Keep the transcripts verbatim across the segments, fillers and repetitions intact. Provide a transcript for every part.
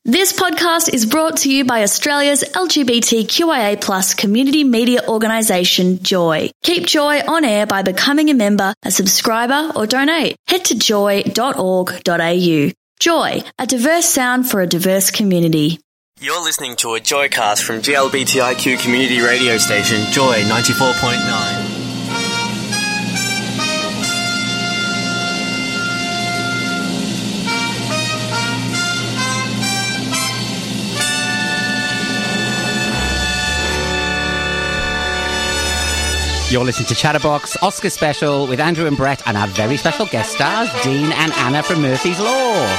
This podcast is brought to you by Australia's L G B T Q I A plus community media organisation, Joy. Keep Joy on air by becoming a member, a subscriber or donate. Head to joy dot org dot a u. Joy, a diverse sound for a diverse community. You're listening to a Joycast from G L B T I Q community radio station, Joy ninety-four point nine. You're listening to Chatterbox, Oscar special with Andrew and Brett and our very special guest stars, Dean and Anna from Murphy's Law.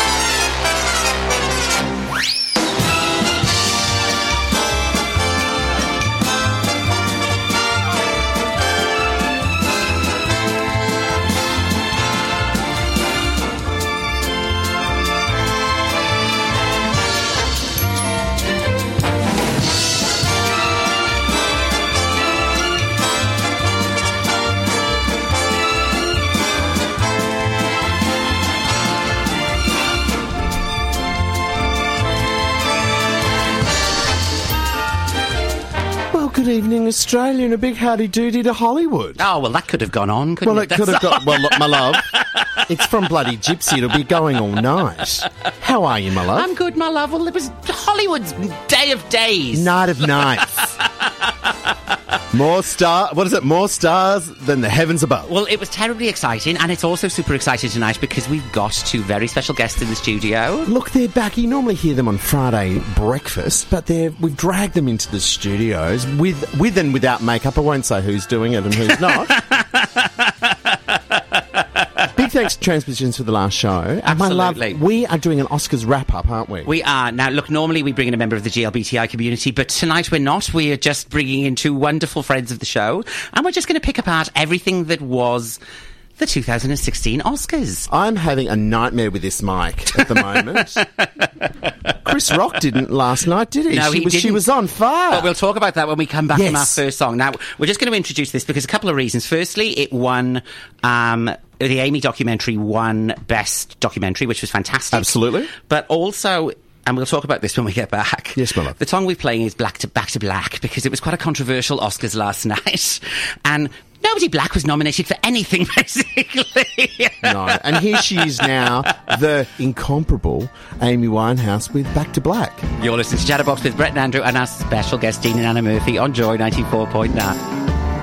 Good evening, Australia, and a big howdy-doody to Hollywood. Oh, well, that could have gone on, couldn't well, it? Well, it could have gone... Well, look, my love, it's from bloody Gypsy. It'll be going all night. How are you, my love? I'm good, my love. Well, it was Hollywood's day of days. Night of nights. More star... What is it? More stars than the heavens above. Well, it was terribly exciting, and it's also super exciting tonight because we've got two very special guests in the studio. Look, they're back. You normally hear them on Friday breakfast, but they're, we've dragged them into the studios with, with and without makeup. I won't say who's doing it and who's not. Big thanks to Transmissions for the last show. And my love, we are doing an Oscars wrap-up, aren't we? We are. Now, look, normally we bring in a member of the G L B T I community, but tonight we're not. We are just bringing in two wonderful friends of the show, and we're just going to pick apart everything that was the two thousand sixteen Oscars. I'm having a nightmare with this mic at the moment. Chris Rock didn't last night, did he? No, she he was, didn't. She was on fire. But we'll talk about that when we come back yes. from our first song. Now, we're just going to introduce this because a couple of reasons. Firstly, it won... Um, the Amy documentary won Best Documentary, which was fantastic. Absolutely. But also... And we'll talk about this when we get back. Yes, my love. The song we're playing is Black to Back to Black because it was quite a controversial Oscars last night. And nobody black was nominated for anything, basically. No. And here she is now, the incomparable Amy Winehouse with Back to Black. You're listening to Chatterbox with Brett and Andrew and our special guest, Dean and Anna Murphy on Joy ninety-four point nine.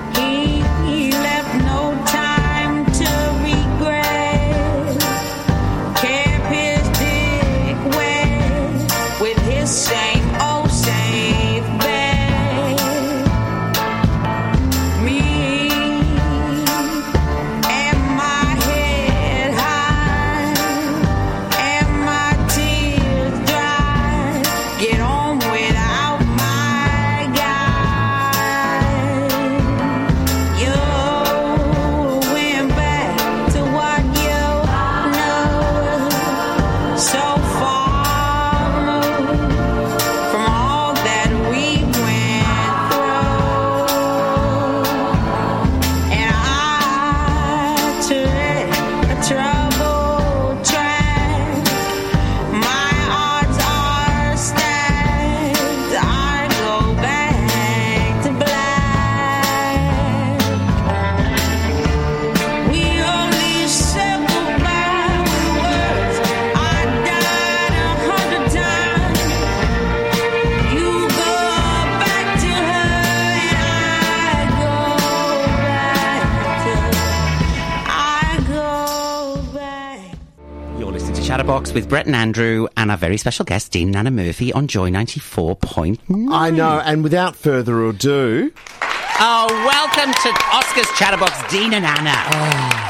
Chatterbox with Brett and Andrew and our very special guest, Dean and Anna Murphy on Joy ninety-four point nine. I know, and without further ado... Oh, welcome to Oscars Chatterbox, Dean and Anna. Oh.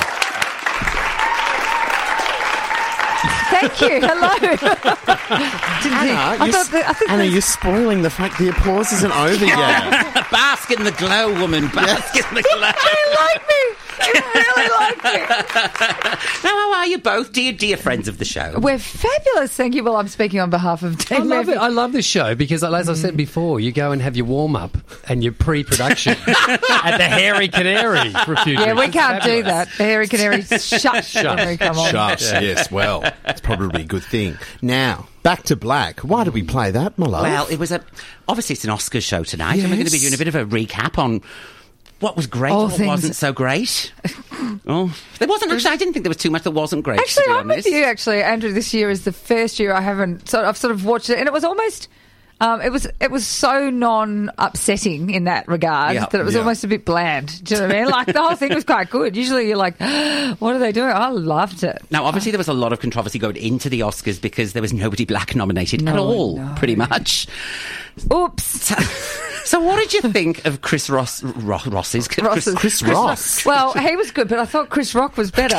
Thank you. Hello. Anna, you're, the, Anna you're spoiling the fact the applause isn't over yet. Bask in the glow, woman. Bask yes. in the glow. You don't like me. really liked it. Now, how are you both, dear, dear friends of the show? We're fabulous, thank you. Well, I'm speaking on behalf of Dave I love Murphy. it. I love this show because, as I've said before, you go and have your warm up and your pre-production at the Hairy Canary for a few Yeah, drinks. we It's can't do fabulous. that. The Hairy Canary shut when we come on. Shush, yes, well, it's probably a good thing. Now, back to Black. Why did we play that, my love? Well, it was a... Obviously, it's an Oscars show tonight, and we're going to be Yes. doing a bit of a recap on what was great, All what things- wasn't so great. Oh, there wasn't actually... I didn't think there was too much that wasn't great, Actually, to be I'm with honest. you, actually, Andrew. This year is the first year I haven't... So I've sort of watched it, and it was almost... Um, it was it was so non-upsetting in that regard Yeah. that it was Yeah. almost a bit bland. Do you know what I mean? Like, the whole thing was quite good. Usually you're like, what are they doing? I loved it. Now, obviously, there was a lot of controversy going into the Oscars because there was nobody black nominated at No, all, no. pretty much. Oops. So what did you think of Chris Ross... Ro- Ross's... Ross's. Chris Ross. Well, he was good, but I thought Chris Rock was better.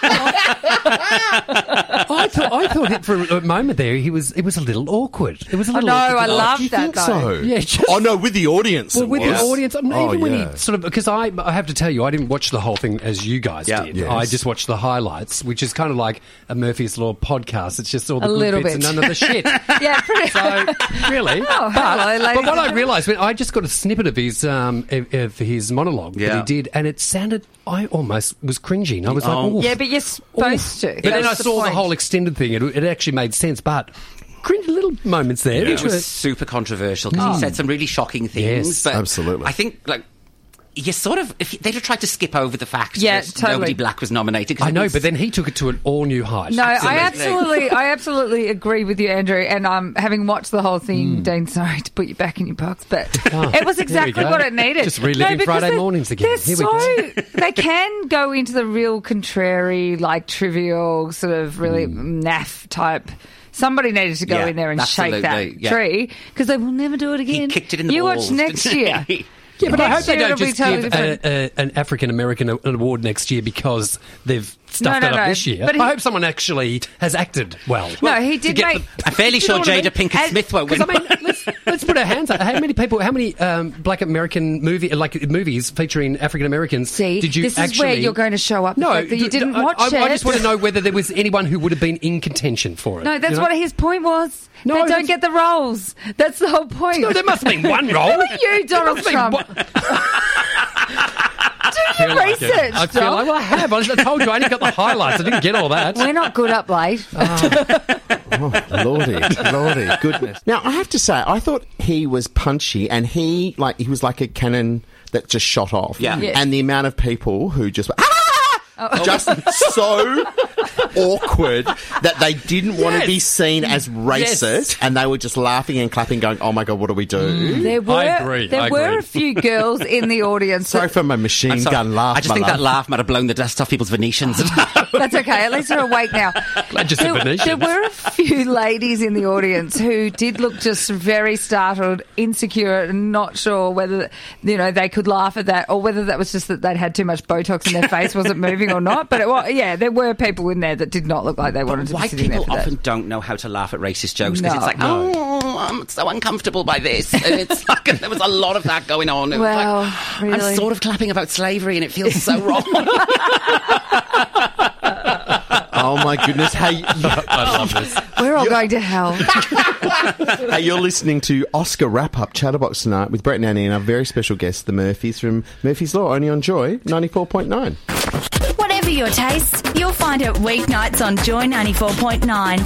I thought, I thought it for a moment there, he was. It was a little awkward. It was a I little. know, awkward. I Do loved you that, think though. so? Yeah, just- oh, no, with the audience. Well, it with was. the audience, I mean, Oh, even when yeah. he sort of, because I, I have to tell you, I didn't watch the whole thing as you guys Yeah. did. Yes. I just watched the highlights, which is kind of like a Murphy's Law podcast. It's just all the A good little bits bit. and none of the shit. Yeah, pretty. So really, Oh, but, hello, ladies but what and I gentlemen. realised when I just got a snippet of his um of, of his monologue Yeah. that he did, and it sounded, I almost was cringing. I was Oh. like, oh, Yeah, but you're supposed to. But then That's I the saw the point. whole extended thing. It, it actually made sense, but cringe little moments there. It which was were- super controversial because he said some really shocking things. Yes, but absolutely. I think, like, you sort of... If they'd have tried to skip over the fact Yeah, that totally. nobody black was nominated. 'cause I it know, was- but then he took it to an all new height. No, I Absolutely. absolutely, I absolutely agree with you, Andrew. And um, having watched the whole thing, Dean, sorry to put you back in your box, but Oh, it was there we exactly go. what it needed. Just reliving because Friday they're- mornings again. They're Here we so they can go into the real contrary, like trivial, sort of really naff type. Somebody needed to go Yeah, in there and shake that absolutely, yeah. tree because they will never do it He again. kicked it in the You balls. watch next year. Yeah, but I hope Next they year don't it'll be just totally give different. a, a, an African American award next year because they've stuffed No, no, that up no, this year. but he- I hope someone actually has acted well. No, he did get make. I'm fairly You know sure what I Jada mean? Pinkett As- Smith won't win. Because I mean, let's, let's put our hands up. How many people? How many um, Black American movie like movies featuring African Americans? See, did you this actually? is where you're going to show up the No, fact that you d- didn't I, watch I, it. I just want to know whether there was anyone who would have been in contention for it. No, that's you know? what his point was. No, they don't that's- get the roles. That's the whole point. No, there must have been one role. Who are you, Donald There must have Trump? been one- Do your research, I feel Dom. like, well, I have. I told you I only got the highlights. I didn't get all that. We're not good up late. Oh, lordy, lordy, goodness. Now, I have to say, I thought he was punchy, and he, like, he was like a cannon that just shot off. Yeah. Yes. And the amount of people who just went, ah! Just so awkward that they didn't want to Yes. be seen as racist, Yes. and they were just laughing and clapping, going, "Oh my god, what do we do?" There were, I agree, There I were agree. a few girls in the audience. Sorry that- for my machine I'm sorry. gun laugh. I just my think love. that laugh might have blown the dust off people's Venetians. That's okay. At least they're awake now. Glad you said There, Venetians. there were a few ladies in the audience who did look just very startled, insecure, and not sure whether you know they could laugh at that or whether that was just that they'd had too much Botox in their face, wasn't moving or not. But it was, yeah, there were people in there that did not look like they wanted to be White sitting there people for that. often don't know how to laugh at racist jokes because No. it's like, oh, I'm so uncomfortable by this. And it's like, and there was a lot of that going on. It was Well, like, really. I'm sort of clapping about slavery and it feels so wrong. Oh my goodness! Hey, you, I love this. We're all going to hell. hey, you're listening to Oscar Wrap Up Chatterbox tonight with Brett and Annie and our very special guest, the Murphys from Murphy's Law, only on Joy ninety-four point nine. Whatever your taste, you'll find it weeknights on Joy ninety-four point nine.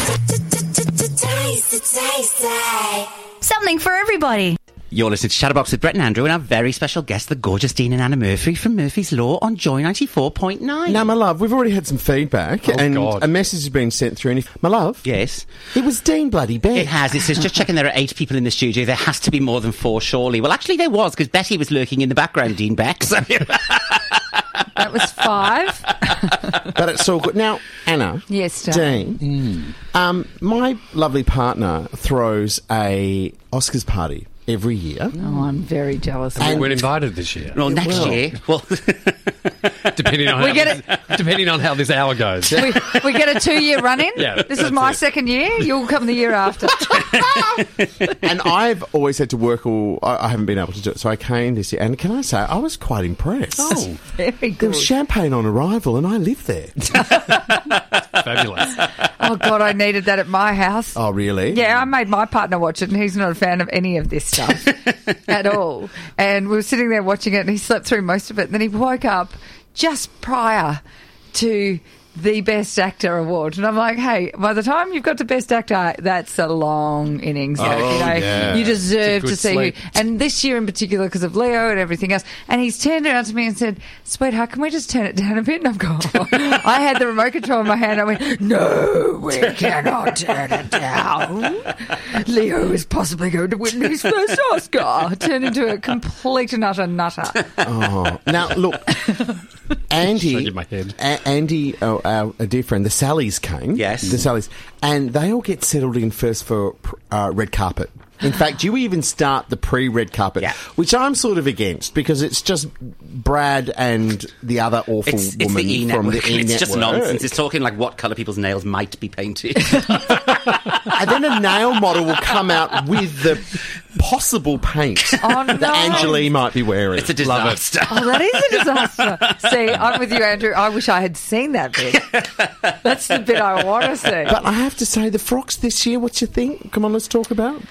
Something for everybody. You're listening to Chatterbox with Brett and Andrew and our very special guest, the gorgeous Dean and Anna Murphy from Murphy's Law on Joy ninety-four point nine. Now, my love, we've already had some feedback, Oh, and God. a message has been sent through. And if, my love, Yes. it was Dean Bloody Beck. It has. It says, just checking there are eight people in the studio. There has to be more than four, surely. Well, actually, there was, because Betty was lurking in the background, Dean Beck. So That was five. But it's all good. Now, Anna, Yes, darling. Dean, um, my lovely partner throws a Oscars party every year. Oh, I'm very jealous. We weren't invited this year. Well, next Well. year. Well, Depending on, We how get this, depending on how this hour goes. we, we get a two-year run-in. Yeah, this is that's my it. second year. You'll come the year after. And I've always had to work all... I, I haven't been able to do it, so I came this year. And can I say, I was quite impressed. Oh, Very There good. was champagne on arrival, and I live there. fabulous. Oh God, I needed that at my house. Oh, really? Yeah, I made my partner watch it, and he's not a fan of any of this stuff at all. And we were sitting there watching it, and he slept through most of it. And then he woke up just prior to the Best Actor award, and I'm like, hey, by the time you've got to Best Actor, that's a long innings. Like, Oh, you know, yeah. you deserve It's a to good see sleep. who. And this year in particular, because of Leo and everything else, and he's turned around to me and said, "Sweetheart, can we just turn it down a bit?" And I've gone, I had the remote control in my hand. I went, "No, we cannot turn it down. Leo is possibly going to win his first Oscar." Turned into a complete and utter nutter. Oh. Now, look, Andy, Shaking my head. A- Andy, oh, our a dear friend, the Sallys came. Yes. The Sallys. And they all get settled in first for uh, red carpet. In fact, you even start the pre-red carpet, Yeah. which I'm sort of against because it's just Brad and the other awful it's, it's woman the E from network. the E It's just network. nonsense. It's talking like what colour people's nails might be painted. And then a nail model will come out with the possible paint Oh, no. that Angelie might be wearing. It's a disaster. Oh, that is a disaster. See, I'm with you, Andrew. I wish I had seen that bit. That's the bit I want to see. But I have to say, the frocks this year, what you think? Come on, let's talk about.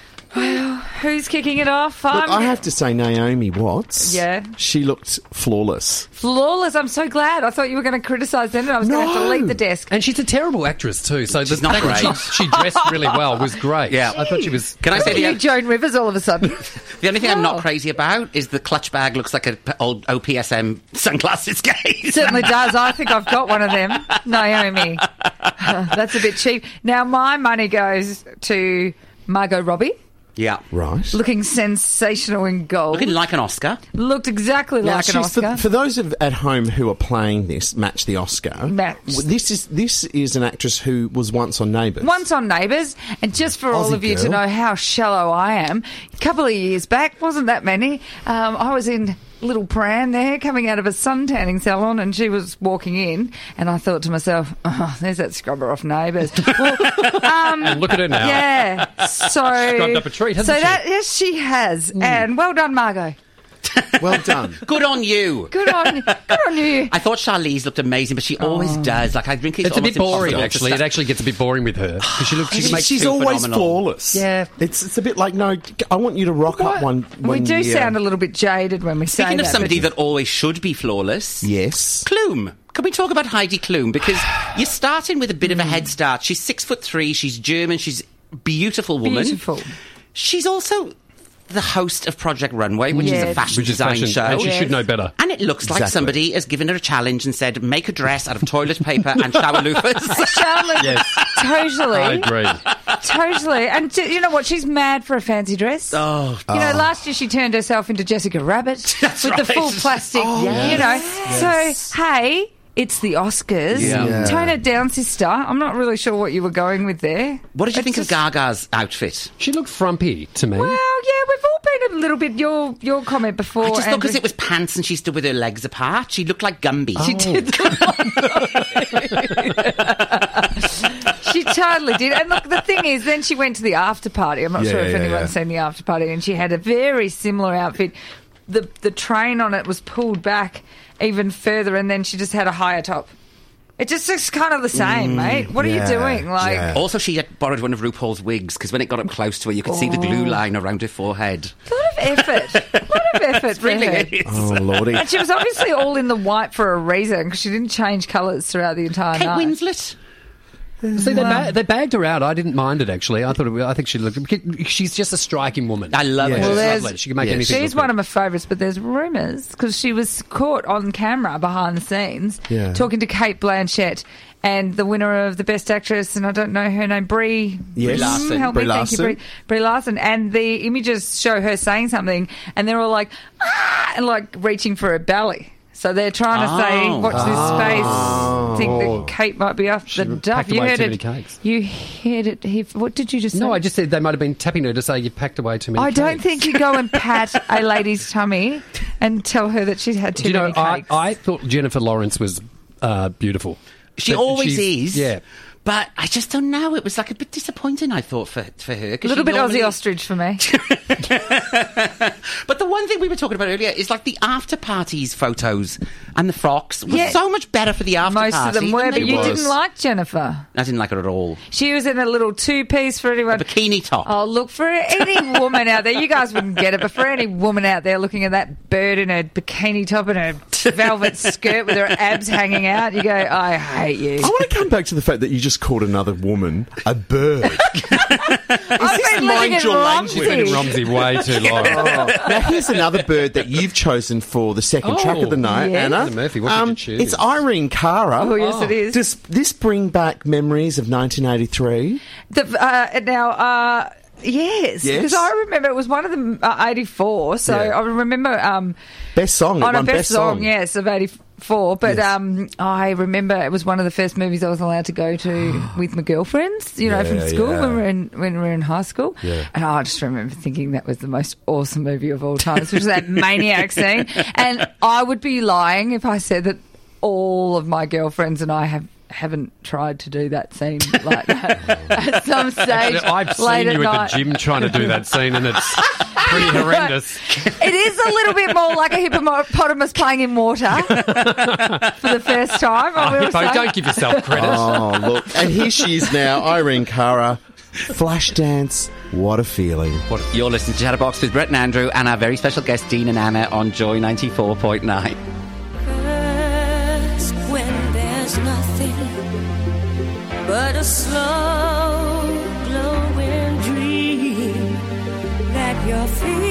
Who's kicking it off? Look, I'm I have to say, Naomi Watts. Yeah. She looked flawless. flawless. I'm so glad. I thought you were going to criticise them and I was going to have to No. leave the desk. And she's a terrible actress too. So the She's not fact that great. She, she dressed really well was great. Yeah. I thought she was. Can I say You, the, Joan Rivers, all of a sudden. the only thing I'm Oh. not crazy about is the clutch bag looks like an old O P S M sunglasses case. Certainly does. I think I've got one of them. Naomi. That's a bit cheap. Now, my money goes to Margot Robbie, Yeah. Right. looking sensational in gold. Looking like an Oscar. Looked exactly Now, like an she's- Oscar. For, for those of, at home who are playing this, Match the Oscar. Match. w- This is this is an actress who was once on Neighbours. Once on Neighbours, and just for all Aussie of you to girl. know how shallow I am, a couple of years back, wasn't that many, um, I was in little Pran there coming out of a sun tanning salon, and she was walking in, and I thought to myself, oh, there's that scrubber off Neighbours. Well, um, And look at her now. yeah, so Scrubbed up a treat, hasn't so she? that yes, she has, and well done, Margot. Well done. Good on you. Good on, good on you. I thought Charlize looked amazing, but she always does. Like I think It's a bit boring, impossible to actually. It sta- actually gets a bit boring with her because she looks. She can make. She's too always phenomenal. flawless. Yeah. It's it's a bit like, no, I want you to rock up one, we one do year. sound a little bit jaded when we say Speaking that. of somebody but- that always should be flawless, Yes. Klum. Can we talk about Heidi Klum? Because you're starting with a bit of a head start. She's six foot three. She's German. She's a beautiful woman. Beautiful. She's also the host of Project Runway, which is Yes. a fashion Which is design fashion, show. and she Yes. should know better. And it looks like Exactly. somebody has given her a challenge and said, make a dress out of toilet paper and shower loofahs. Charlotte, Yes. totally. I agree. Totally. And t- you know what? She's mad for a fancy dress. Oh, You know, last year she turned herself into Jessica Rabbit with the right. full plastic, you know. So, hey, it's the Oscars. Yeah. Yeah. Tone it down, sister. I'm not really sure what you were going with there. what did you It's think just- of Gaga's outfit? She looked frumpy to me. Well, yeah, we've all been a little bit, your your comment before. I just thought because Andrew. it was pants and she stood with her legs apart, she looked like Gumby. She did. She totally did. And look, the thing is, then she went to the after party. I'm not Yeah, sure if yeah, anyone's yeah. seen the after party, and she had a very similar outfit. The the train on it was pulled back even further, and then she just had a higher top. It just looks kind of the same, mate. What are yeah, you doing? Like, yeah. Also, she had borrowed one of RuPaul's wigs because when it got up close to her, you could see the glue line around her forehead. a lot of effort. A lot of effort for Really her. is. Oh, Lordy. And she was obviously all in the white for a reason because she didn't change colours throughout the entire Kate night. Winslet. See, they, ba- they bagged her out. I didn't mind it actually. I thought it, I think she looked. She's just a striking woman. I love Yeah. her. Well, She's there's- lovely. She can make Yeah, anything. She's look one good. of my favourites, but there's rumours because she was caught on camera behind the scenes Yeah. talking to Kate Blanchett and the winner of the Best Actress, and I don't know her name, Brie. Yes. Mm, Larson. Help Brie me, thank you, Larson. Brie, Brie Larson. And the images show her saying something, and they're all like, ah, and like reaching for her belly. So they're trying to say, Oh. watch this Oh. space. Think that Kate might be off She the packed duff. You away heard too it. many cakes. You heard it. He, what did you just say? No, I just said they might have been tapping her to say you packed away too many I cakes. don't think you go and pat a lady's tummy and tell her that she's had too Do you know, many I, cakes. I thought Jennifer Lawrence was uh, beautiful. She But always she's- is. Yeah. But I just don't know. It was like a bit disappointing, I thought, for, for her. a little bit normally... Aussie ostrich for me. But the one thing we were talking about earlier is like the after parties photos and the frocks were Yeah. so much better for the after Most party. of them were, than but they you were. didn't like Jennifer. I didn't like her at all. She was in a little two-piece for anyone. A bikini top. Oh, look, for any woman out there, you guys wouldn't get it, but for any woman out there looking at that bird in a bikini top and a velvet skirt with her abs hanging out, you go, I hate you. I want to come back to the fact that you just called another woman a bird. I've been living mind in your Romsey. You've been in Romsey way too long. Now, here's another bird that you've chosen for the second Oh, track of the night, yes. Anna. Anna Murphy, what did you choose? It's Irene Cara. Oh, yes, it is. Does this bring back memories of nineteen eighty-three? The, uh, now, uh, yes, Yes? because I remember it was one of them, uh, eighty-four, so Yeah. I remember... Um, Best song. It on a won best, song, yes, of eighty-four. But Yes. um, I remember it was one of the first movies I was allowed to go to with my girlfriends, you know, Yeah, from school yeah. when we were in when we were in high school. Yeah. And I just remember thinking that was the most awesome movie of all time, especially that maniac scene. And I would be lying if I said that all of my girlfriends and I have. Haven't tried to do that scene like that at some stage. I've late seen you at at night. the gym trying to do that scene, and it's pretty horrendous. It is a little bit more like a hippopotamus playing in water for the first time. I will Hippo, say. don't give yourself credit. Oh, look. And here she is now, Irene Cara. Flashdance. What a feeling. You're listening to Chatterbox with Brett and Andrew and our very special guest, Dean and Anna, on Joy ninety-four point nine. First, when there's nothing but a slow glowing dream that your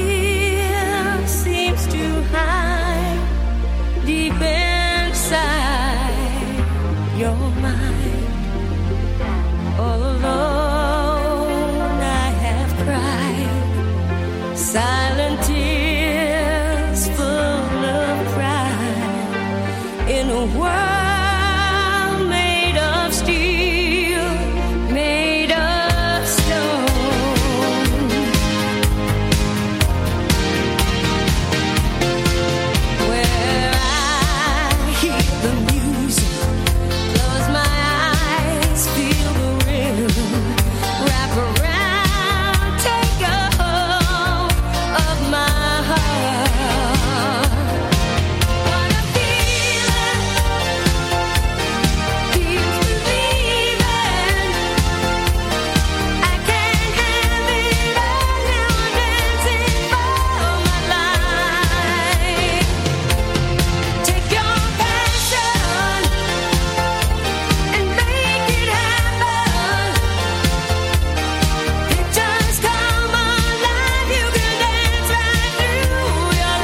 fear seems to hide deep inside your mind. All alone I have cried silent tears full of pride in a world made of steel, made of stone. Where I hear the music, close my eyes, feel the rhythm, wrap around, take a hold of my heart. What a feeling, keeps believing. I can't have it all now, I'm dancing for my life. Take your passion and make it happen. Pictures come alive, you can dance right through your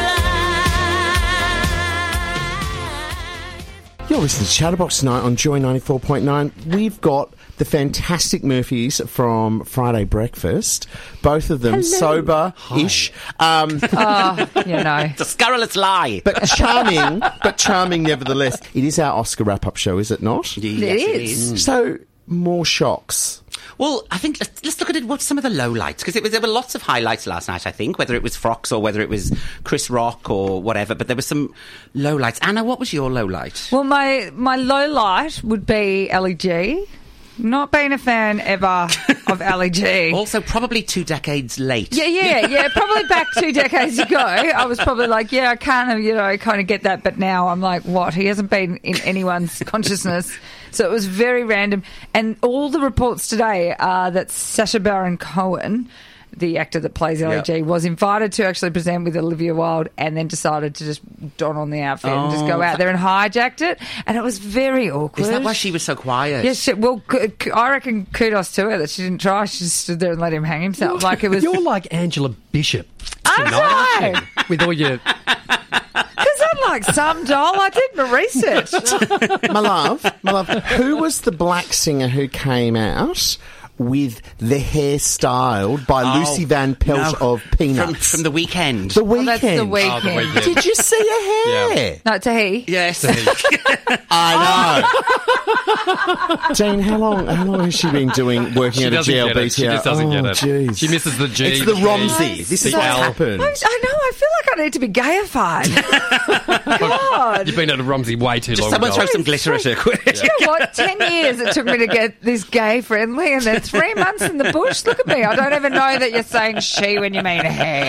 life. You're listening to Chatterbox tonight on Joy ninety-four point nine. We've got the fantastic Murphys from Friday Breakfast. Both of them sober-ish. Um, Oh, you know. It's a scurrilous lie. but charming, but charming nevertheless. It is our Oscar wrap-up show, is it not? Yes, It is. So, more shocks. Well, I think let's, let's look at it. What's some of the lowlights? Because there were lots of highlights last night, I think, whether it was frocks or whether it was Chris Rock or whatever. But there were some lowlights. Anna, what was your lowlight? Well, my, my low light would be Ellie G. Not being a fan ever of Ellie G. Also, probably two decades late. Yeah, yeah, yeah. Probably back two decades ago, I was probably like, yeah, I kind of, you know, kind of get that. But now I'm like, what? He hasn't been in anyone's consciousness. So it was very random. And all the reports today are that Sacha Baron Cohen, the actor that plays Ellie G, Yep. was invited to actually present with Olivia Wilde and then decided to just don on the outfit and just go Oh, out there and hijacked it. And it was very awkward. Is that why she was so quiet? Yes, she, well, k- k- I reckon kudos to her that she didn't try. She just stood there and let him hang himself. Like it was. You're like Angela Bishop I'm tonight, right. aren't you? With all your... Because unlike some doll, I did my research. My love, my love, who was the black singer who came out with the hair styled by Oh, Lucy Van Pelt no. of Peanuts. From, from the weekend. The Weekend. that's The Weeknd. Oh, the Weeknd. Did you see her hair? No, it's a he. Yes. I know. Jane, how long? How long has she been doing working She at a doesn't G L get B it. She T R? just doesn't oh, get it. Geez. She misses the G. It's the Romsey. This The is what's L. happened. I, I know. I feel like I need to be gayified. God. You've been at a Romsey way too Just long. someone Doll. throw some glitter at her quick. You know what? Ten years it took me to get this gay friendly, and then three months in the bush. Look at me. I don't even know that you're saying she when you mean hair.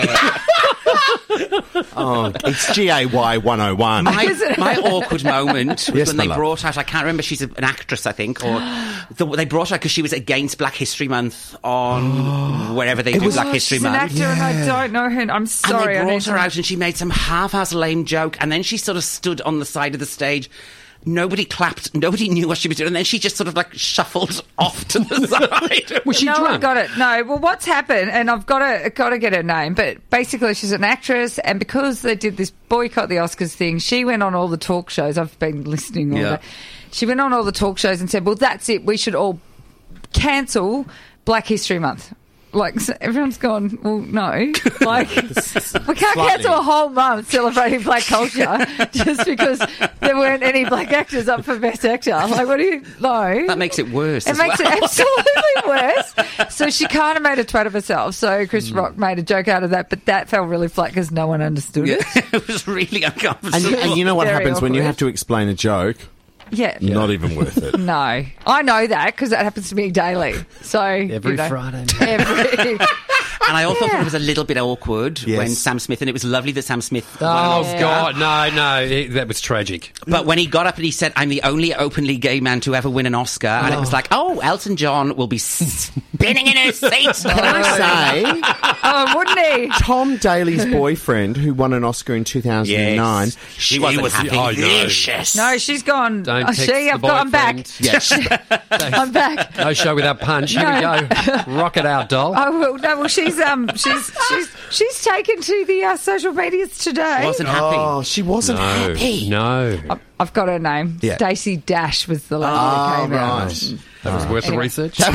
Oh, it's G A Y one oh one. My, my awkward moment was Yes, when my they love. brought out, I can't remember, she's a, an actress, I think, or the, they brought her because she was against Black History Month on wherever they do was- Black Oh, History she's an Month. actor, and I don't know her. I'm sorry. I And they need brought her to- out and she made some half-ass lame joke, and then she sort of stood on the side of the stage. Nobody clapped. Nobody knew what she was doing. And then she just sort of like shuffled off to the side. Was she no, I drunk? got it. No, well, what's happened, and I've got to got to get her name, but basically she's an actress, and because they did this boycott the Oscars thing, she went on all the talk shows. I've been listening all Yeah. day. She went on all the talk shows and said, "Well, that's it. We should all cancel Black History Month." Like, so everyone's gone, well, no. Like, we can't cancel a whole month celebrating black culture just because there weren't any black actors up for Best Actor. Like, what do you know? That makes it worse. It as makes well. it absolutely worse. So she kind of made a twat of herself. So Chris Rock made a joke out of that, but that fell really flat because no one understood Yeah, it. it was really uncomfortable. And, you- and you know what Very happens when you awkward. have to explain a joke? Yeah. Not even worth it. No. I know that because that happens to me daily. So Every you know, Friday night. Every. And I also thought it was a little bit awkward Yes. when Sam Smith, and it was lovely that Sam Smith won an Oh, Oscar. God. No, no. It, that was tragic. But when he got up and he said, "I'm the only openly gay man to ever win an Oscar," and it was like, "Oh, Elton John will be spinning in his seat." Can I say, Oh, wouldn't he? Tom Daly's boyfriend, who won an Oscar in two thousand nine, Yes. She wasn't was happy. oh, no. Vicious. No, she's gone. Don't Oh, text she, the I've got, I'm back. boyfriend. yes, I'm back. No show without punch. Here we go. Rock it out, doll. Oh well, no, well she's um she's she's she's taken to the uh, social medias today. Wasn't happy. oh, she wasn't happy. No. I've- I've got her name. Yeah. Stacey Dash was the lady Oh, that came out. right. That was worth Anyway. the research.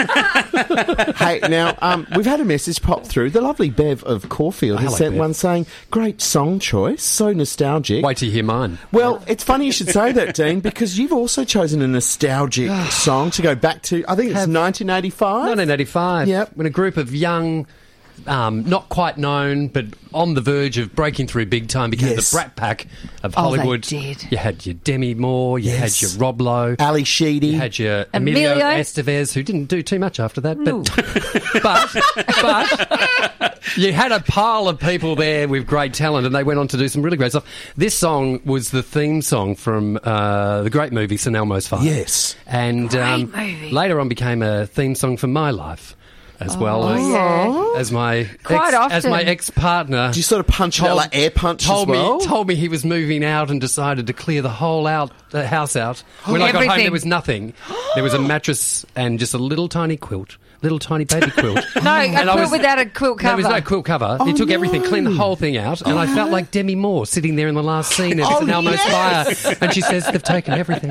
Hey, now, um, we've had a message pop through. The lovely Bev of Caulfield I has like sent Bev. one saying, great song choice, so nostalgic. Wait till you hear mine. Well, it's funny you should say that, Dean, because you've also chosen a nostalgic song to go back to, I think it's Have- nineteen eighty-five? nineteen eighty-five. Yep. When a group of young, um, not quite known, but on the verge of breaking through big time became Yes. the Brat Pack of Oh, they Hollywood. did. You had your Demi Moore, you Yes. had your Rob Lowe. Ali Sheedy. You had your Emilio, Emilio. Estevez, who didn't do too much after that, No. but but but you had a pile of people there with great talent, and they went on to do some really great stuff. This song was the theme song from uh, the great movie Saint Elmo's Fire. Yes. and um, movie. later on became a theme song for my life, as well as yeah. as my Quite ex, as often. my ex partner. Do you sort of punch it out like air punch told as well? me told me he was moving out and decided to clear the whole out the house out. When I got home, Everything. there was nothing. There was a mattress and just a little tiny quilt, little tiny baby quilt. No, a And I quilt was- without a quilt There cover. was no quilt cover. he took everything, cleaned the whole thing out, and I felt like Demi Moore sitting there in the last scene of Oh, Saint Elmo's yes. Fire, and she says they've taken everything.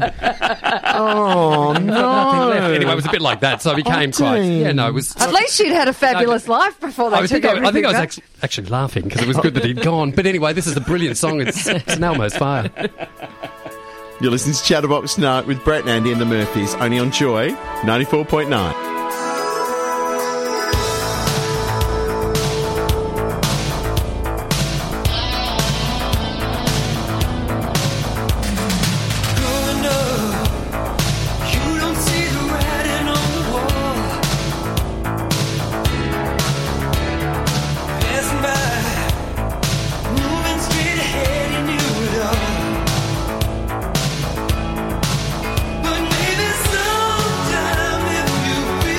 Oh, Nothing no. left. Anyway, it was a bit like that, so I became Oh, quite. Dean. Yeah, no, it was. At least she'd had a fabulous life before they I, was took think I, everything. I think I was back. actually, actually laughing because it was good that he'd gone. But anyway, this is a brilliant song. It's Saint Elmo's Fire. You're listening to Chatterbox Night with Brett and Andy and the Murphys, only on Joy ninety-four point nine. Growing up, you don't see the writing on the wall. Passing by, moving straight ahead, you knew it all. But maybe sometime if you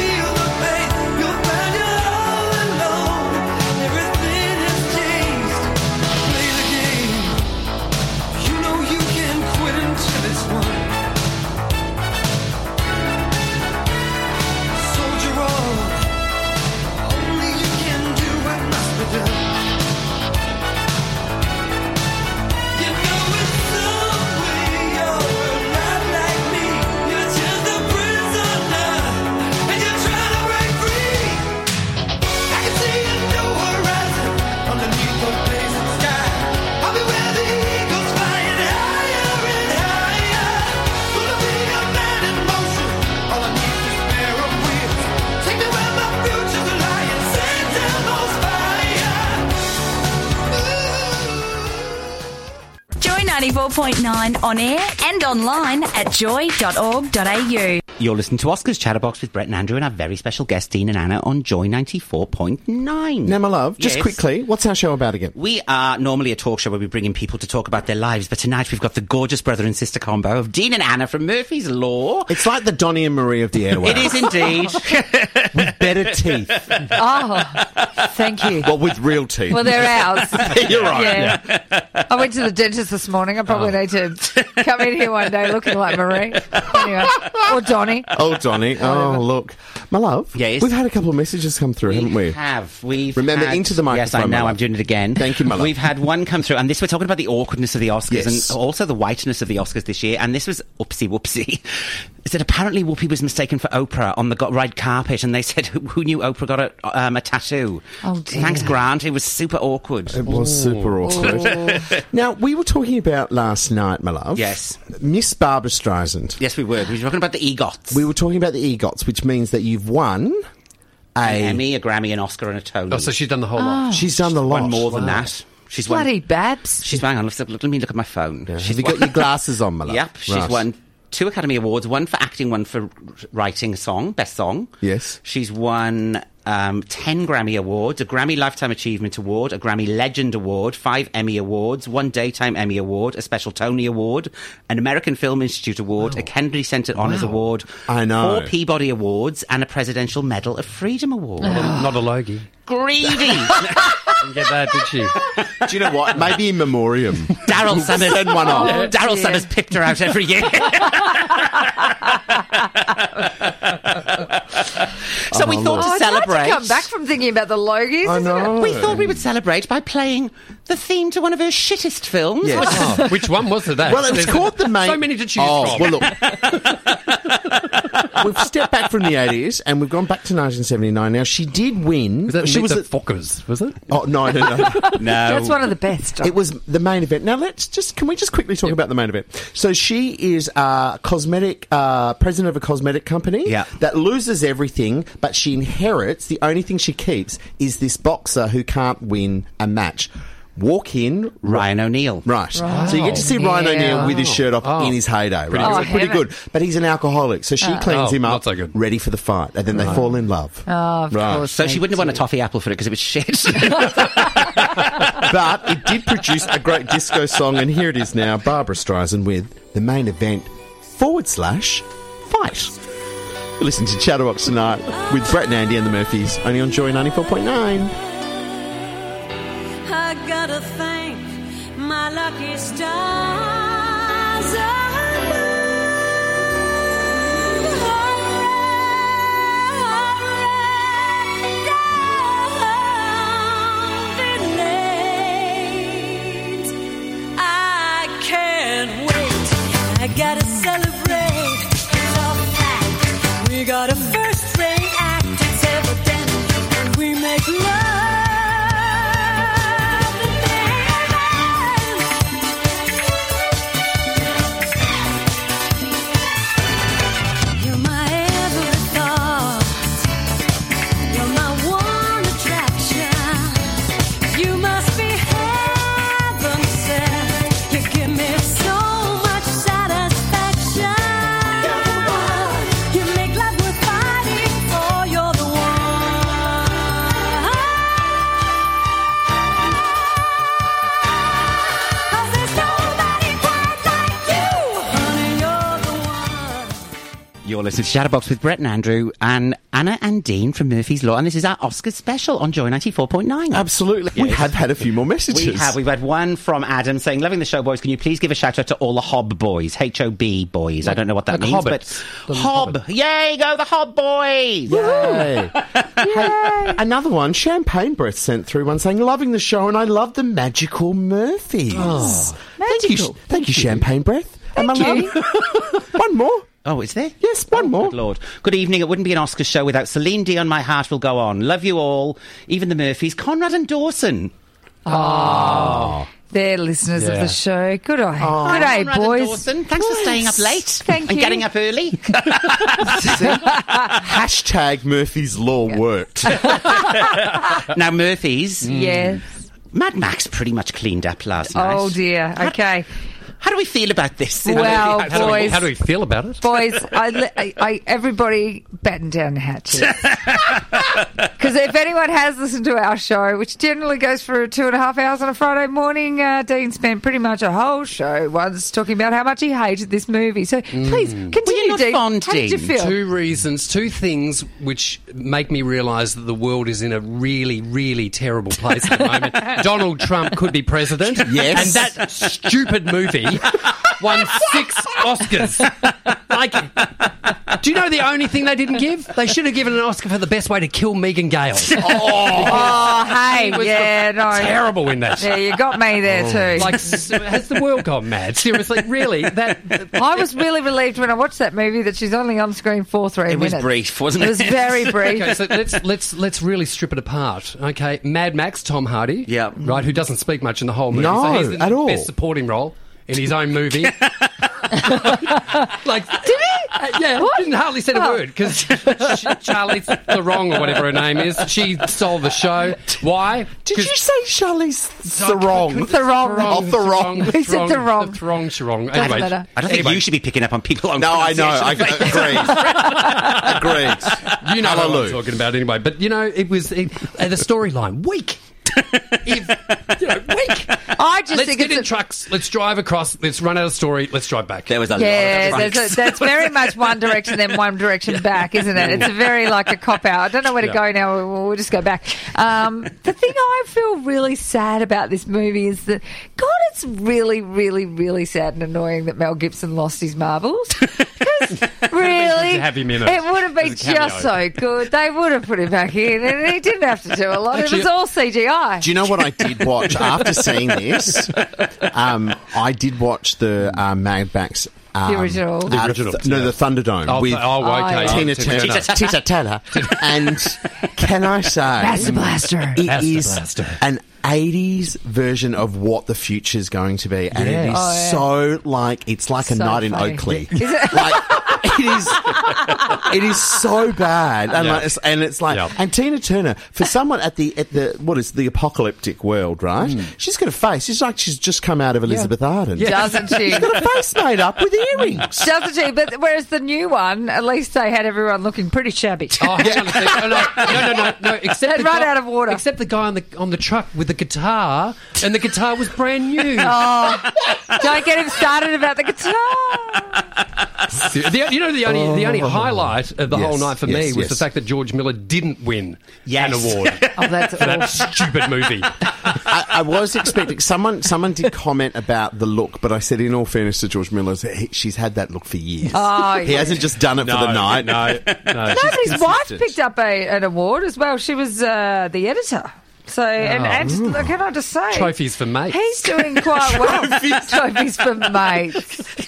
ninety-four point nine on air and online at joy dot org dot a u. You're listening to Oscars Chatterbox with Brett and Andrew and our very special guest, Dean and Anna, on Joy ninety-four point nine. Now, my love, just Yes. quickly, what's our show about again? We are normally a talk show where we bring in people to talk about their lives, but tonight we've got the gorgeous brother and sister combo of Dean and Anna from Murphy's Law. It's like the Donnie and Marie of the airwaves. It is indeed. With better teeth. Oh, thank you. Well, with real teeth. Well, they're ours. You're right. Yeah. I went to the dentist this morning. I probably need to come in here one day looking like Marie. Anyway, or Donnie. Oh, Donnie. Oh, look. My love, Yes? we've had a couple of messages come through, haven't we? have. We've Remember, had- into the microphone, Yes, I my know. love. I'm doing it again. Thank you, my love. We've had one come through, and this we're talking about the awkwardness of the Oscars Yes. and also the whiteness of the Oscars this year. And this was oopsie whoopsie. It said apparently Whoopi was mistaken for Oprah on the go- red carpet, and they said who, who knew Oprah got a, um, a tattoo. Oh, dear. Thanks, Grant. It was super awkward. It was super awkward. Now, we were talking about last night, my love. Yes. Miss Barbara Streisand. Yes, we were. We were talking about the EGOTs. We were talking about the EGOTs, which means that you've won a... An Emmy, a Grammy, an Oscar, and a Tony. Oh, so she's done the whole lot. She's done the lot. One more than Wow. that. She's won. Bloody Babs. She's hang on. Let's look, let me look at my phone. She's Have you got your glasses on, my love? Yep, she's Right. won two Academy Awards, one for acting, one for writing a song, best song. Yes. She's won um, ten Grammy Awards, a Grammy Lifetime Achievement Award, a Grammy Legend Award, five Emmy Awards, one Daytime Emmy Award, a Special Tony Award, an American Film Institute Award, a Kennedy Center Honors Award, I know. four Peabody Awards, and a Presidential Medal of Freedom Award. Not a Logie. Greedy! Didn't get that, did she? Do you know what? Maybe in memoriam. Daryl Summers. Send one off. Oh, Daryl dear. Summers picked her out every year. So we thought Oh, to it's hard celebrate. to come back from thinking about the Logies. I isn't it? know. We thought we would celebrate by playing the theme to one of her shittest films. Yes. Oh, which one was it? That? Well, it was There's called the main... So many to choose oh, from. well, look. We've stepped back from the eighties and we've gone back to nineteen seventy-nine. Now, she did win. was that she Meet was the at- Fockers, was it? Oh, no, no, no. No. That's one of the best. It was the main event. Now let's just can we just quickly talk about the main event? So she is a cosmetic uh, president of a cosmetic company Yeah. that loses everything, but she inherits the only thing she keeps is this boxer who can't win a match. Walk in, Ryan O'Neill. Right. So you get to see Wow. Ryan O'Neill Yeah. with his shirt off Oh. in his heyday, right? good. So pretty Oh, good. But he's an alcoholic, so she cleans Oh, him up, not so good. ready for the fight, and then they fall in love. Oh, of Right. course. So she they wouldn't have won a do. toffee apple for it because it was shit. But it did produce a great disco song, and here it is now, Barbara Streisand with the main event forward slash fight. You listen to Chatterbox tonight with Brett and Andy and the Murphys, only on Joy ninety-four point nine. I gotta thank my lucky stars. I can't wait. I gotta celebrate. It's all fact. We got a first-rate act. It's evident, and we make love. You're my every thought. You're my one attraction. You must be heaven sent. You give me so much satisfaction. You make life worth fighting for. You're the one. 'Cause there's nobody quite like you. Honey, you're the one. You're listening to Chatterbox with Brett and Andrew and Anna and Dean from Murphy's Law, and this is our Oscars special on Joy ninety-four point nine. Absolutely. We Yes. have had a few more messages. We have. We've had one from Adam saying, loving the show, boys. Can you please give a shout out to all the Hob boys? H O B boys. I don't know what that like means, hobbits. but The Hob. hobbit. Yay, go the Hob boys. Yay. Hey, another one, Champagne Breath sent through one saying, loving the show and I love the magical Murphys. Thank you, Magical. thank you, Champagne Breath. And my you. love- one more. Oh, is there? Yes, one more. Good Lord. Good evening. It wouldn't be an Oscar show without Celine Dion. My heart will go on. Love you all. Even the Murphys. Conrad and Dawson. They're listeners of Yeah. the show. Good day. Good day, Conrad and boys. Dawson. Thanks for staying up late. Thank and you. getting up early. Hashtag Murphy's Law worked. Now, Murphys. Yes. Mad Max pretty much cleaned up last night. Oh, dear. Okay. How do we feel about this? Well, How do, we, boys, how do we feel about it? boys, I, li- I, I, everybody batten down the hatches. Because if anyone has listened to our show, which generally goes for two and a half hours on a Friday morning, uh, Dean spent pretty much a whole show once talking about how much he hated this movie. So please continue, Well, you're not Dean. fond, how did you Dean. feel? Two reasons, two things which make me realise that the world is in a really, really terrible place at the moment. Donald Trump could be president. Yes. And that stupid movie won six Oscars. Like, do you know the only thing they didn't give? They should have given an Oscar for the best way to kill Megan Gale. Oh, hey, He was yeah, no. terrible in that. Yeah, you got me there too. Like, s- has the world gone mad? Seriously, really? That I was really relieved when I watched that movie that she's only on screen for three It was minutes. brief, wasn't It it? was very brief. Okay, so let's let's let's really strip it apart. Okay, Mad Max, Tom Hardy, Yeah. right, who doesn't speak much in the whole movie. No, so he's in at the all. best supporting role in his own movie. Like, did he? Uh, yeah, What? didn't hardly said a Oh. word because Charlie Theron or whatever her name is, she stole the show. Why? Did you say Charlize Theron? Theron. Oh, Theron. He said Theron. Theron, Theron. Doesn't Anyway, matter. I don't think anyway, you should be picking up on people on No, I know. I pronunciation. agreed. Agreed. you know what I'm Hallelujah. talking about anyway. But you know, it was it, uh, the storyline weak. If, you know, weak. I just Let's think get it's in a, trucks. Let's drive across. Let's run out of story. Let's drive back. There was a yeah, lot of there's a, trucks. that's very much one direction, then one direction back, isn't it? It's a very like a cop out. I don't know where to Yeah. go now. We'll, we'll just go back. Um, the thing I feel really sad about this movie is that, God, it's really, really, really sad and annoying that Mel Gibson lost his marbles. Because really, a happy minute. it would have been It's a cameo. just so good. They would have put him back in, and he didn't have to do a lot. Actually- it was all C G I. Do you know what I did watch after seeing this? Um, I did watch the uh, Mad Max. Um, The original. The out of original, Th- no, yeah. the Thunderdome Oh, with oh, okay. yeah. Tina Oh, Turner. Tita Turner. And can I say, Master Blaster. it Master is Blaster. an eighties version of what the future's going to be, and it is Yes. Oh, yeah. so like it's like a So night in funny. Oakley. Is it? Like it is, it is so bad, and Yeah. like, it's, and it's like, Yeah. and Tina Turner for someone at the at the what is the apocalyptic world, right? Hmm. She's got a face. She's like she's just come out of Elizabeth Arden. Doesn't she? She's got a face made up with earrings. Doesn't she? But whereas the new one, at least they had everyone looking pretty shabby. Oh, hang on a second. Oh, no, no, no, no, no. Except They'd the run guy, out of water. Except the guy on the on the truck with the guitar, and the guitar was brand new. Oh, don't get him started about the guitar. The, you know, the only the only highlight of the Yes, whole night for yes, me was yes. the fact that George Miller didn't win Yes. an award Oh, that's for that awful. stupid movie. I, I was expecting someone. Someone did comment about the look, but I said, in all fairness to George Miller, he, she's had that look for years. Oh, he yeah. hasn't just done it for the night. No, no. No, but his wife consistent. picked up a, an award as well. She was uh, the editor. So, and, and look, can I just say, Trophies for mates. he's doing quite well. Trophies for mates.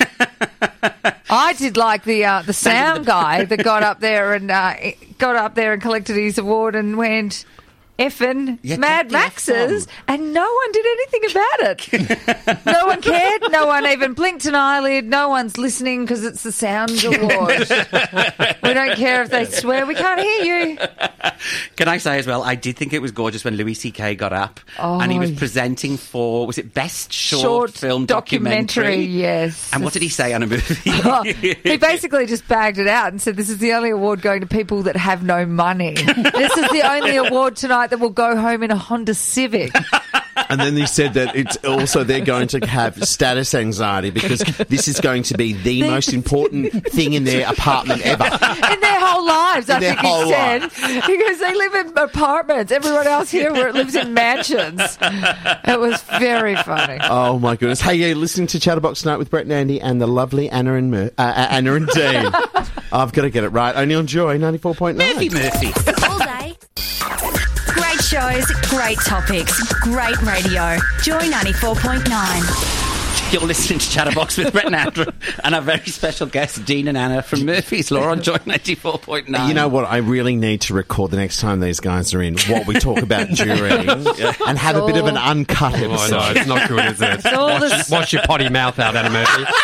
I did like the uh, the sound guy that got up there and uh, got up there and collected his award and went effing Yeah, Mad take the F Maxes, bomb. and no one did anything about it. No one cared. No one even blinked an eyelid. No one's listening because it's the sound award. We don't care if they swear. We can't hear you. Can I say as well, I did think it was gorgeous when Louis C K got up Oh, and he was yeah. presenting for, was it Best Short, Film Documentary? Yes. And what did he say on a movie? Oh, he basically just bagged it out and said, this is the only award going to people that have no money. This is the only award tonight that will go home in a Honda Civic. And then he said that it's also they're going to have status anxiety because this is going to be the most important thing in their apartment ever. In their whole lives, I their think he whole said. Because they live in apartments. Everyone else here where it lives in mansions. It was very funny. Oh my goodness! Hey, yeah, listening to Chatterbox Tonight with Brett and Andy and the lovely Anna and Mur- uh, uh, Anna and Dean. I've got to get it right. Only on Joy ninety four point nine. Murphy Murphy. All day. Great shows, great topics, great radio. Joy ninety-four point nine. You're listening to Chatterbox with Brett and Andrew and our very special guests, Dean and Anna from Murphy's Law on Joy ninety-four point nine. You know what? I really need to record the next time these guys are in what we talk about during and have a bit of an uncut Oh, episode. no, it's not good, is it? all Wash, this- wash your potty mouth out, Anna Murphy.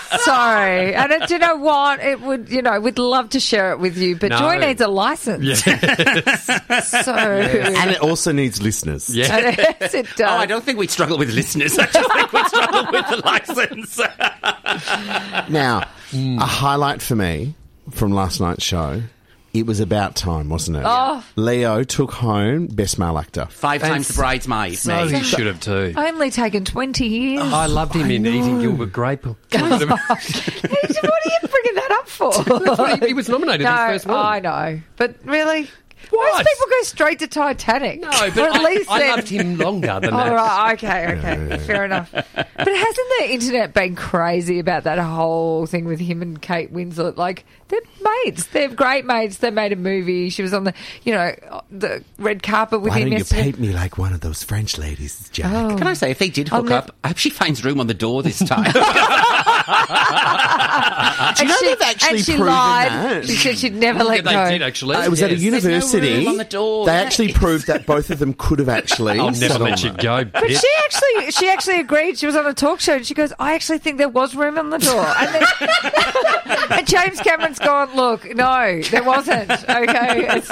Sorry. And uh, do you know what? It would, you know, we'd love to share it with you, but No. Joy needs a license. Yes. So. And it also needs listeners. Yeah. Yes, it does. Oh, I don't think we'd struggle with listeners. I just think we'd struggle with the license. Now, a highlight for me from last night's show, it was about time, wasn't it? Oh. Leo took home Best Male Actor. Five times the bridesmaid. So mate. he should have too. Only taken twenty years. I loved him in Eating Gilbert Grape. What are you bringing that up for? he, he was nominated No, in his first one. I know. But really? What? Most people go straight to Titanic. No, but Or at I, least I then- loved him longer than Oh, that. right. Okay, okay. Fair enough. But hasn't the internet been crazy about that whole thing with him and Kate Winslet? Like, they're mates. They're great mates. They made a movie. She was on the, you know, the red carpet with Why him don't you yesterday. paint me like one of those French ladies, Jack? Oh. Can I say, if they did I'll hook nev- up, I hope she finds room on the door this time. Do you And know she, they've actually and she proven lied. that? She said she'd never let Yeah, they go. did actually. Uh, it was at a Yes. university. There's no room on the door. They Yeah. actually proved that both of them could have actually. I'll never sat let on you that. go. But bitch. she actually, she actually agreed. She was on a talk show and she goes, "I actually think there was room on the door." And, then, and James Cameron's gone, "Look, no, there wasn't. Okay, it's,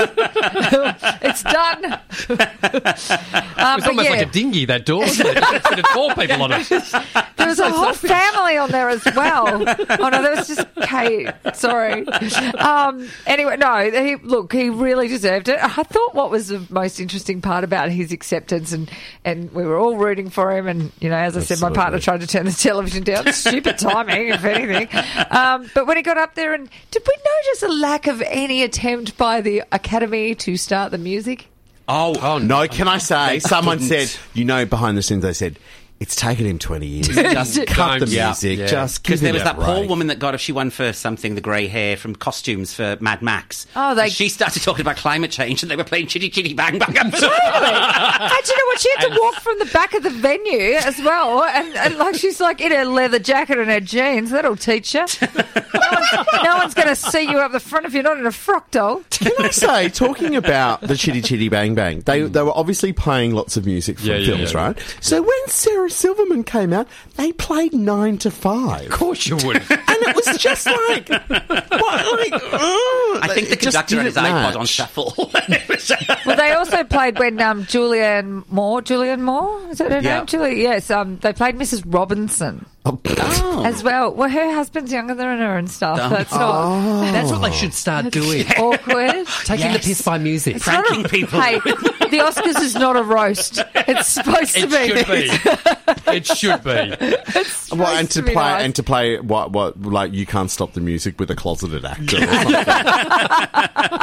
it's done." Um, It was but almost yeah, like a dinghy, that door, wasn't it? It fitted four people on it. there was a whole family on there as well. Oh no, there was just Kate. Sorry. Um, anyway, no. He, look, he really deserved it. I thought what was the most interesting part about his acceptance, and, and we were all rooting for him. And you know, as I said, my partner tried to turn the television down. Stupid timing, if anything. Um, but when he got up there, and did we notice a lack of any attempt by the Academy to start the music? oh, Oh, No, can I say, someone said, you know, behind the scenes, they said, it's taken him twenty years. Just cut the Don't- yeah, music. yeah. Just because give there him was a that poor break. woman that got, if she won for something, the grey hair from costumes for Mad Max. Oh, they- And she started talking about climate change and they were playing Chitty Chitty Bang Bang. I'm sorry. And you know what? She had to walk from the back of the venue as well, and, and like she's like in her leather jacket and her jeans. That'll teach you. No one's, no one's going to see you up the front if you're not in a frock, doll. Can I say, talking about the Chitty Chitty Bang Bang, they they were obviously playing lots of music from Yeah, yeah, films, yeah. right? So when Sarah Silverman came out, they played nine to five. Of course you would. And it was just like, what, like, uh, I think the it just conductor had his didn't iPod match. on shuffle. It was- Well, they also played when um, Julianne Moore, Julianne Moore, is that her Yeah. name? Julie, yes. Um, they played Missus Robinson oh. as well. Well, her husband's younger than her and stuff. That's not That's what they should start doing. awkward. Taking Yes. the piss by music. It's not a- Pranking people. Hey, the Oscars is not a roast. It's supposed to It be. should be. It should be. Well, and to be play nice. and to play what what like you can't stop the music with a closeted actor. Or something.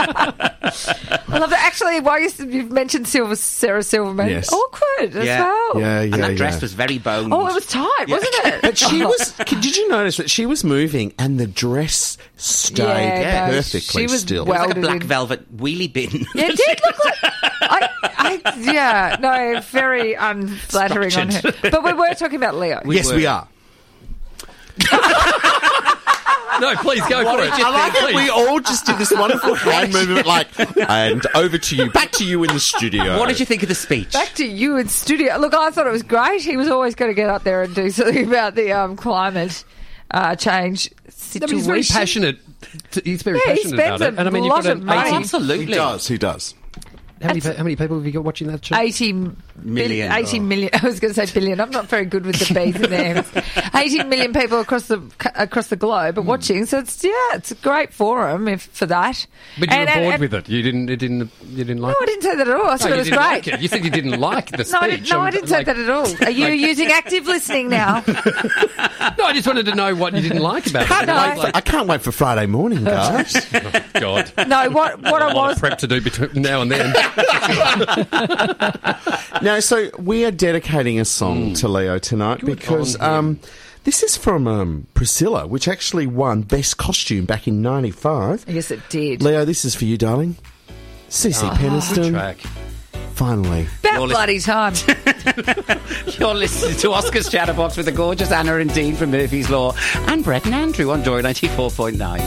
I love that. Actually, while you, you've mentioned Silver, Sarah Silverman, Yes. awkward as Yeah. well. yeah, yeah, and that yeah. dress was very boned. Oh, it was tight, wasn't it? But she was. Did you notice that she was moving and the dress stayed Yeah, no, perfectly she was still? well- like a black welded in. velvet wheelie bin. Yeah, it did look like. I, I, yeah, no, very unflattering on her. But we were talking about Leo. yes, were. we are. No, please go for it. I like it. We all just did this wonderful hand movement, like, and over to you, back to you in the studio. What did you think of the speech? Back to you in studio. Look, I thought it was great. He was always going to get up there and do something about the um, climate uh, change No, situation. but he's very passionate. He's very Yeah, he passionate spends about it. a And I mean, you've lot got of an money. Oh, eighty, absolutely. He does. He does. how, many, how many people have you got watching that show? eighty Million. Bil- eighty million. I was going to say billion. I'm not very good with the B's and the M's. eighty million people across the across the globe are watching. So it's yeah, it's a great forum if, for that. But you And- were and- bored and- with it. You didn't. You didn't. You didn't like No, I it. didn't say that at all. I said No, it you was didn't great. like it. You said you didn't like the speech. No, I didn't, no, I I'm didn't say like- that at all. Are you using active listening now? No, I just wanted to know what you didn't like about Can't it. No. wait for- I can't wait for Friday morning, guys. God. No, what what A I lot was of prep to do between now and then. Now, so we are dedicating a song to Leo tonight because on him. um, this is from um, Priscilla, which actually won Best Costume back in ninety-five. yes, it did. Leo, this is for you, darling. Cece Peniston, Track. finally. About You're bloody time. You're listening to Oscar's Chatterbox with the gorgeous Anna and Dean from Murphy's Law and Brett and Andrew on Joy ninety-four point nine.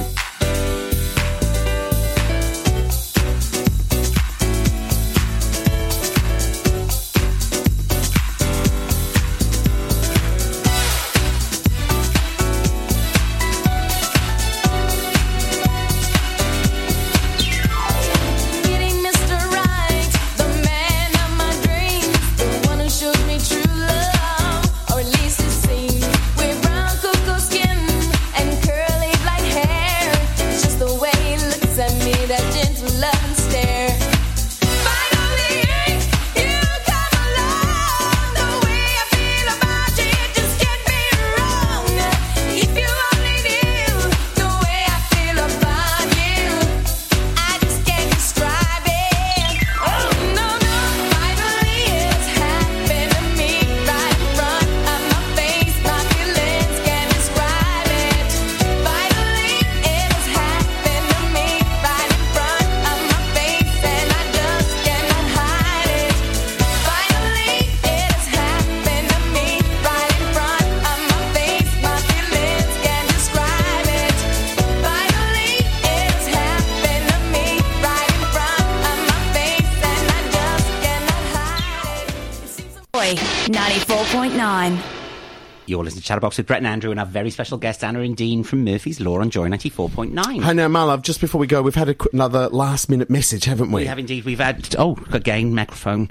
ninety-four point nine. You're listening to Chatterbox with Brett and Andrew and our very special guest, Anna and Dean from Murphy's Law on Joy ninety-four point nine. Hey, now, my love, just before we go, we've had a, qu- another last-minute message, haven't we? We have indeed. We've had... Oh, again, microphone.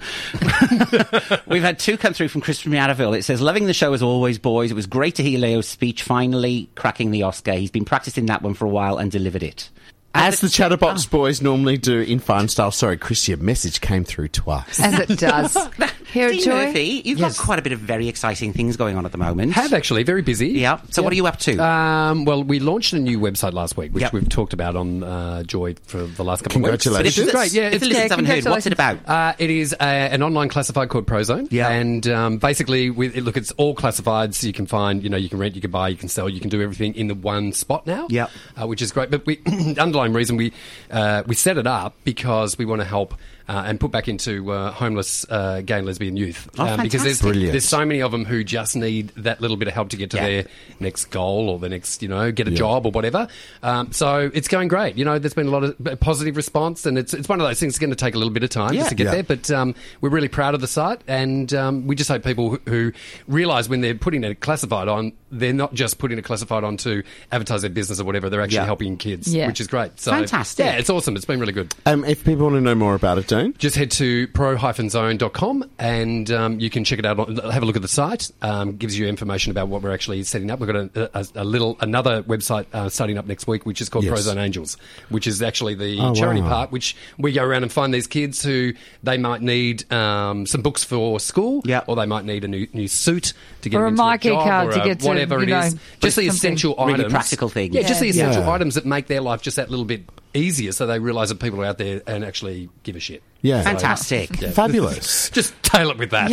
We've had two come through from Chris from Yarraville. It says, loving the show as always, boys. It was great to hear Leo's speech finally cracking the Oscar. He's been practicing that one for a while and delivered it. As the Chatterbox boys normally do in fine style. Sorry, Chris, your message came through twice. As it does. Here at Dean Joy. Murphy, you've Yes. got quite a bit of very exciting things going on at the moment. Have actually, very busy. Yeah. So what are you up to? Um, well, we launched a new website last week, which Yep. we've talked about on uh, Joy for the last couple of weeks. Congratulations. Which is great. Yeah, if it's the listeners yeah, haven't heard, what's it about? Uh, it is a, an online classified called Prozone. Yeah. And um, basically, with, look, it's all classifieds. You can find, you know, you can rent, you can buy, you can sell, you can do everything in the one spot now. Yep. Uh, which is great. But we, the underlying reason we uh, we set it up because we want to help uh, and put back into uh, homeless uh, gay and lesbian youth. Oh, um, because there's, fantastic. Brilliant. there's so many of them who just need that little bit of help to get to Yeah. their next goal or the next, you know, get a Yeah. job or whatever. Um, so it's going great. You know, there's been a lot of positive response, and it's it's one of those things that's going to take a little bit of time Yeah. just to get Yeah. there. But um, we're really proud of the site, and um, we just hope people who, who realise when they're putting a classified on, they're not just putting a classified on to advertise their business or whatever. They're actually Yeah. helping kids, Yeah. which is great. So, Fantastic. Yeah, it's awesome. It's been really good. Um, if people want to know more about it, Dean? Just head to pro dash zone dot com and um, you can check it out. On, have a look at the site. Um, gives you information about what we're actually setting up. We've got a, a, a little another website uh, starting up next week, which is called Yes. Prozone Angels, which is actually the Oh, charity wow. part. Which we go around and find these kids who they might need um, some books for school, Yeah. or they might need a new new suit to get Or them a into Myki job, card or to a get to, whatever you it is. know, Just the something. essential Really items, practical things. Yeah, just the Yeah. essential Yeah. items that make their life just that little bit easier, so they realise that people are out there and actually give a shit. Yeah. Fantastic. Yeah. Fabulous. Just tail it with that.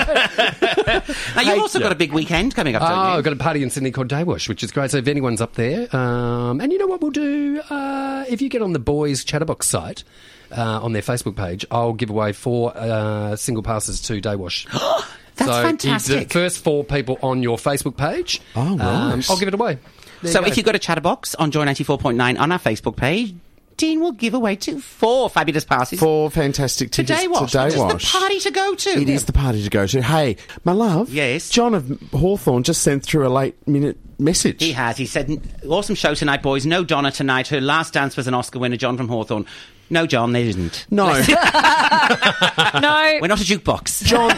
Yeah. Now, you've also got a big weekend coming up, don't Oh, you? I've got a party in Sydney called Daywash, which is great. So if anyone's up there, um, and you know what we'll do? Uh, if you get on the Boys Chatterbox site, uh, on their Facebook page, I'll give away four uh, single passes to Daywash. That's so fantastic. The first four people on your Facebook page, Oh, um, nice. I'll give it away. There So you go. if you go to Chatterbox on Joy ninety-four point nine on our Facebook page, Dean will give away two four fabulous passes Four fantastic to tickets Daywash. to Which is Daywash. the party to go to. It is the party to go to. Hey, my love. Yes? John of Hawthorne just sent through a late minute message. He has. He said, awesome show tonight, boys. No Donna tonight. Her last dance was an Oscar winner, John from Hawthorne. No, John, there isn't. No. No. We're not a jukebox. John.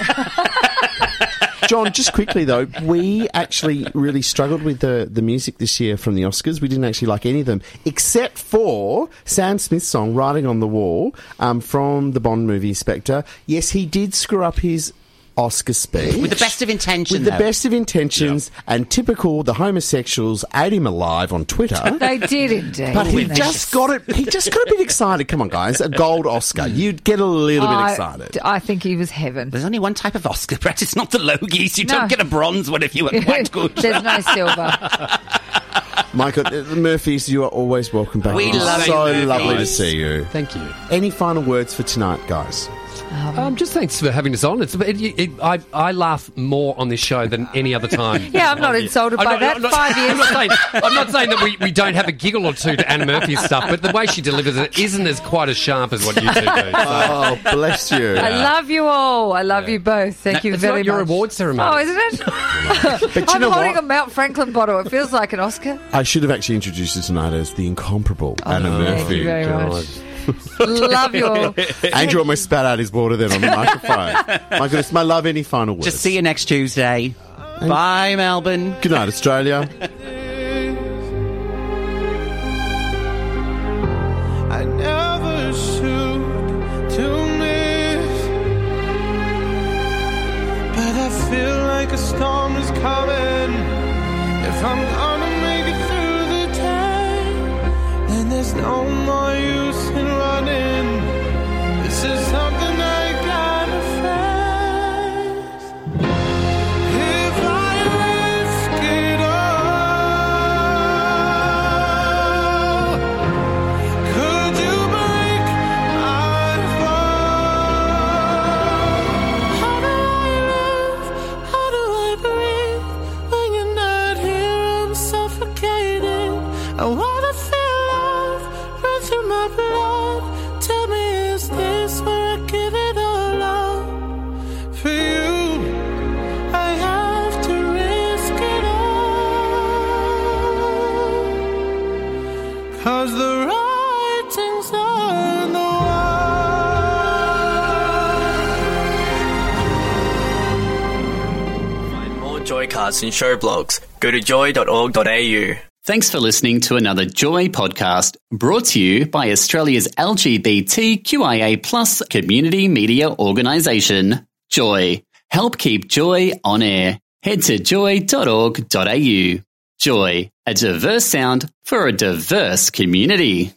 John, just quickly though, we actually really struggled with the, the music this year from the Oscars. We didn't actually like any of them, except for Sam Smith's song "Writing on the Wall" um, from the Bond movie Spectre. Yes, he did screw up his Oscar speech With the best of intention, With the though. best of intentions, and typical, the homosexuals ate him alive on Twitter. They did indeed. But he didn't they? just got it. He just got a bit excited. Come on, guys, a gold Oscar. You'd get a little bit I- excited. I think he was heaven. There's only one type of Oscar, Brett. It's not the Logies. You No. don't get a bronze one if you were quite good. There's no silver. Michael, uh, the Murphys, you are always welcome back. We It's love so you, Murphys. lovely to see you. Thank you. Any final words for tonight, guys? Um, just thanks for having us on. It's, it, it, I, I laugh more on this show than any other time. Yeah, I'm not insulted by that. Five years. I'm not saying, I'm not saying that we, we don't have a giggle or two to Anna Murphy's stuff, but the way she delivers it isn't as quite as sharp as what you two do. So. Oh, bless you. I love you all. I love you both. Thank you It's very not your much. award ceremony. Oh, isn't it? But you I'm know holding what? a Mount Franklin bottle. It feels like an Oscar. I should have actually introduced you tonight as the incomparable Anna Thank Murphy. you very God. much. Love you all. Andrew almost spat out his water then on the microphone. My goodness, my love, any final words? Just see you next Tuesday. Bye, Melbourne. Good night, Australia. I never shoot to miss, but I feel like a storm is coming. If I'm gonna make it through the day, then there's no more use in running. This is something I gotta face. If I risk it all, could you break my fall? How do I live? How do I breathe? When you're not here, I'm suffocating. I wanna feel love run through my blood. Joycast and show blogs, go to joy dot org dot a u. Thanks for listening to another Joy podcast, brought to you by Australia's L G B T Q I A plus community media organisation, Joy. Help keep Joy on air. Head to joy dot org dot a u. Joy, a diverse sound for a diverse community.